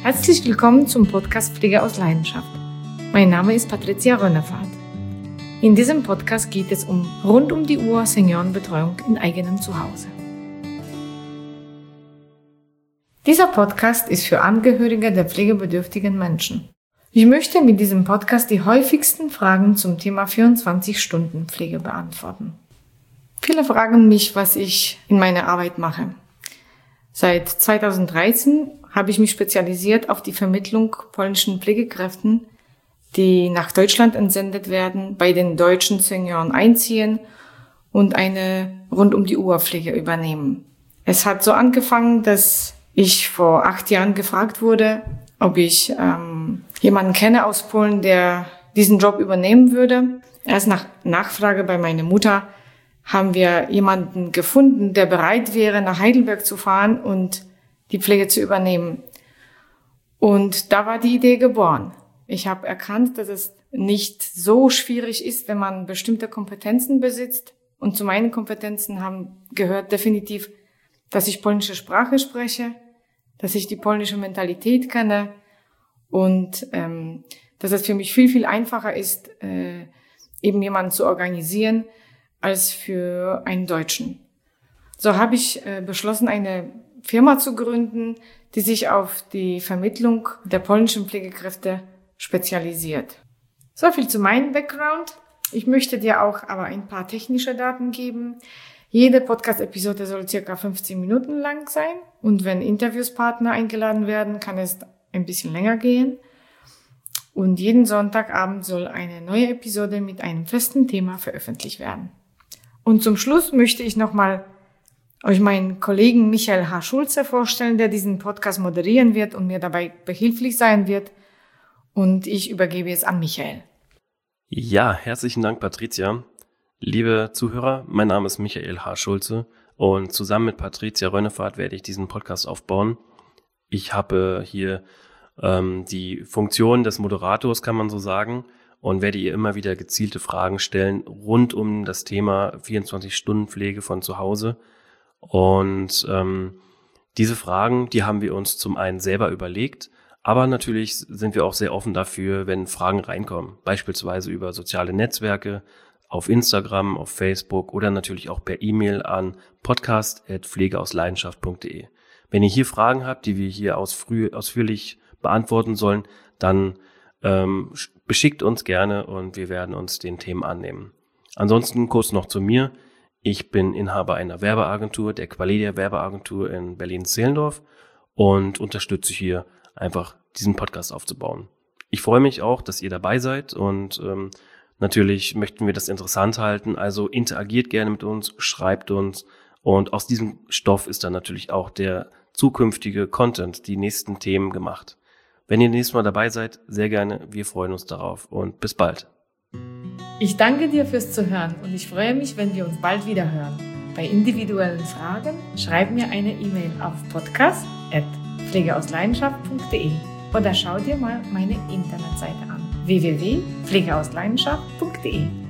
Herzlich willkommen zum Podcast Pflege aus Leidenschaft. Mein Name ist Patricia Rönnefahrt. In diesem Podcast geht es um rund um die Uhr Seniorenbetreuung in eigenem Zuhause. Dieser Podcast ist für Angehörige der pflegebedürftigen Menschen. Ich möchte mit diesem Podcast die häufigsten Fragen zum Thema 24-Stunden-Pflege beantworten. Viele fragen mich, was ich in meiner Arbeit mache. Seit 2013 habe ich mich spezialisiert auf die Vermittlung polnischen Pflegekräften, die nach Deutschland entsendet werden, bei den deutschen Senioren einziehen und eine Rund-um-die-Uhr-Pflege übernehmen. Es hat so angefangen, dass ich vor 8 Jahren gefragt wurde, ob ich jemanden kenne aus Polen, der diesen Job übernehmen würde. Erst nach Nachfrage bei meiner Mutter haben wir jemanden gefunden, der bereit wäre, nach Heidelberg zu fahren und die Pflege zu übernehmen. Und da war die Idee geboren. Ich habe erkannt, dass es nicht so schwierig ist, wenn man bestimmte Kompetenzen besitzt. Und zu meinen Kompetenzen gehört definitiv, dass ich polnische Sprache spreche, dass ich die polnische Mentalität kenne und dass es für mich viel, viel einfacher ist, eben jemanden zu organisieren, als für einen Deutschen. So habe ich beschlossen, eine Firma zu gründen, die sich auf die Vermittlung der polnischen Pflegekräfte spezialisiert. So viel zu meinem Background. Ich möchte dir auch aber ein paar technische Daten geben. Jede Podcast-Episode soll circa 15 Minuten lang sein und wenn Interviewspartner eingeladen werden, kann es ein bisschen länger gehen. Und jeden Sonntagabend soll eine neue Episode mit einem festen Thema veröffentlicht werden. Und zum Schluss möchte ich nochmal euch meinen Kollegen Michael H. Schulze vorstellen, der diesen Podcast moderieren wird und mir dabei behilflich sein wird. Und ich übergebe es an Michael. Ja, herzlichen Dank, Patricia. Liebe Zuhörer, mein Name ist Michael H. Schulze und zusammen mit Patricia Rönnefahrt werde ich diesen Podcast aufbauen. Ich habe hier die Funktion des Moderators, kann man so sagen, und werde ihr immer wieder gezielte Fragen stellen rund um das Thema 24-Stunden-Pflege von zu Hause. Und diese Fragen, die haben wir uns zum einen selber überlegt, aber natürlich sind wir auch sehr offen dafür, wenn Fragen reinkommen, beispielsweise über soziale Netzwerke, auf Instagram, auf Facebook oder natürlich auch per E-Mail an podcast@pflegeausleidenschaft.de. Wenn ihr hier Fragen habt, die wir hier ausführlich beantworten sollen, dann beschickt uns gerne und wir werden uns den Themen annehmen. Ansonsten kurz noch zu mir. Ich bin Inhaber einer Werbeagentur, der Qualedia Werbeagentur in Berlin-Zehlendorf und unterstütze hier einfach diesen Podcast aufzubauen. Ich freue mich auch, dass ihr dabei seid und natürlich möchten wir das interessant halten, also interagiert gerne mit uns, schreibt uns und aus diesem Stoff ist dann natürlich auch der zukünftige Content, die nächsten Themen gemacht. Wenn ihr nächstes Mal dabei seid, sehr gerne, wir freuen uns darauf und bis bald. Ich danke dir fürs Zuhören und ich freue mich, wenn wir uns bald wieder hören. Bei individuellen Fragen schreib mir eine E-Mail auf podcast@pflegeausleidenschaft.de oder schau dir mal meine Internetseite an: www.pflegeausleidenschaft.de.